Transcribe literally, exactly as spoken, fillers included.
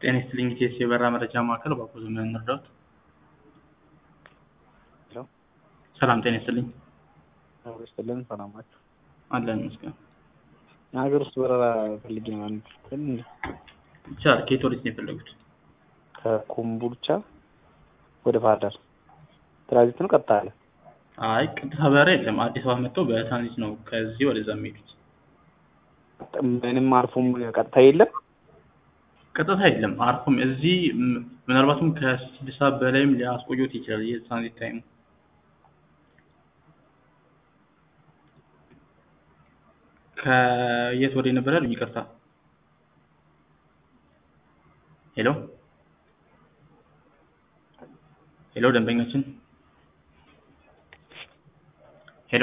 ጤና ይስጥልኝ ኢቲኤስ የበረራ መረጃ ማዕከል እባክዎ ምን እንርዳዎት? ሄሎ ሰላም ጤና ይስጥልኝ። አብሮ ይስጥልን። ሰላም ናችሁ? አለን ይመስገን። የሀገር ውስጥ በረራ ፈልጌ ነው። አንድ ግን ይቻላል። ከየት ወዴት ነው የፈለጉት? ከኮምቦልቻ ወደ ባህር ዳር ትራንዚት ነው ቀጥታ አለ? አይ ቀጥታ በረራ የለም። አዲስ አበባ መጥተው በትራንዚት ነው ከዚህ ወደዛ የሚሄዱት። ምንም አርፎም ቀጥታ የለም? ቀጥታ የለም። አርፎም እዚህ ም- ምናልባትም ከስድስት ሰዓት በላይም ሊያስቆዩት ይችላል የትራንዚት ታይሙ። ከየት ወደ ነበር ያሉኝ? ይቅርታ። ሄሎ ሄሎ ደንበኛችን